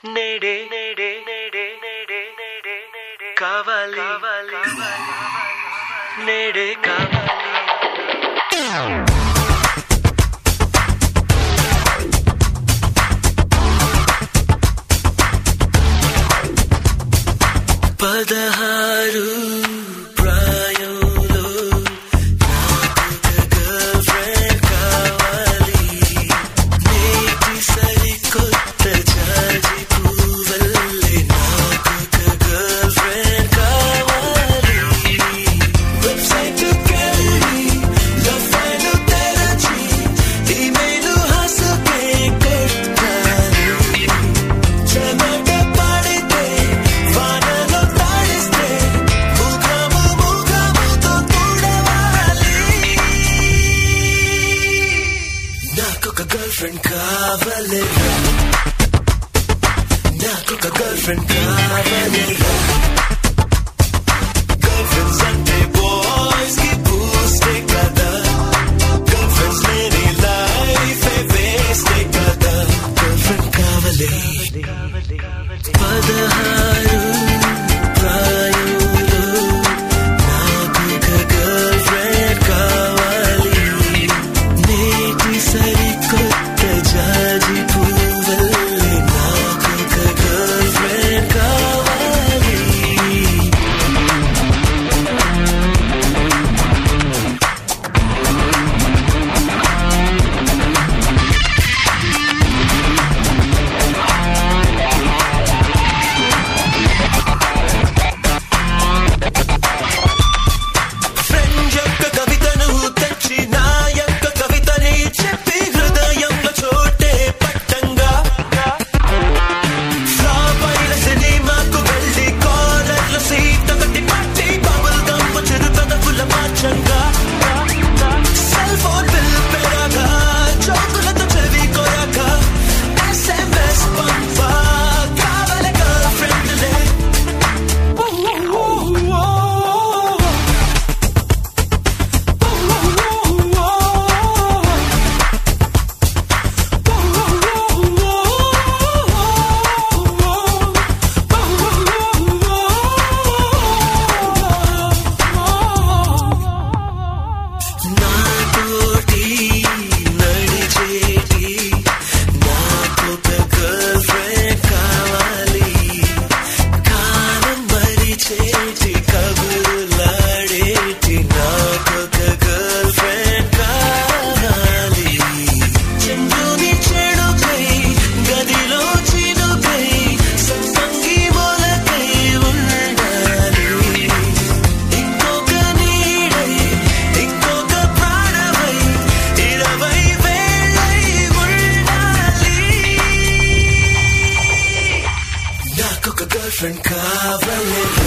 నేడే నేడే నేడే నేడే నేడే నేడే కావాలి నేడే కావాలి పదహారు ప్రాయంలో గర్ల్ ఫ్రెండ్ కావాలి నేటి సరికొత్త జాజి పువ్వులే నాకు గర్ల్ ఫ్రెండ్ కావాలి వెబ్సైట్ కెళ్ళి లవ్ ఫైల్ తెరచి ఈమెయిల్ హసుకే కొట్టాలి చెమట పడితే వానలో తాడిస్తే ముఖముతో తుడవాలి నాకొక గర్ల్ ఫ్రెండ్ కావాలి నాకొక గర్ల్ ఫ్రెండ్ కావాలి గర్ల్ ఫ్రెండ్స్ అంటే బాయ్స్ కి బూస్టే కదా గర్ల్ ఫ్రెండ్స్ లేని లైఫ్ వేస్టే కదా గర్ల్ ఫ్రెండ్ కావాలి పదహారు ప్రాయంలో నాకు గర్ల్ ఫ్రెండ్ కావాలి నేటి సరికొత్త జాజి పువ్వులే నాకు గర్ల్ ఫ్రెండ్ కావాలి ఫ్రెండ్ యొక్క కవితను తెచ్చి నా యొక్క కవితని చెప్పి హృదయంలో చోటే పట్టంగా ఫ్లాప్ అయిన సినిమాకు వెళ్ళి కాలర్ల సీట్ ఒకటి పట్టి బబుల్ గమ్ చిరు పెదవుల మార్చంగా సెల్ ఫోన్ బిల్ పెరగా చౌకులతో చెవి కొరక SMS పంపా కావాలి గర్ల్ ఫ్రెండ్లే నాతోటి నడిచేటి నాకొక గర్ల్ ఫ్రెండ్ కావాలి కాలం మరిచేటి కబుర్లాడేటి నాకొక గర్ల్ ఫ్రెండ్ కావాలి చెండుని చెడుకై గదిలో చినుకై సంపంగి మొలకై ఉండాలి ఇంకొక నీడై ఇంకొక ప్రాణమై 20 వేళై ఉండాలి నాకొక గర్ల్ ఫ్రెండ్ కావాలి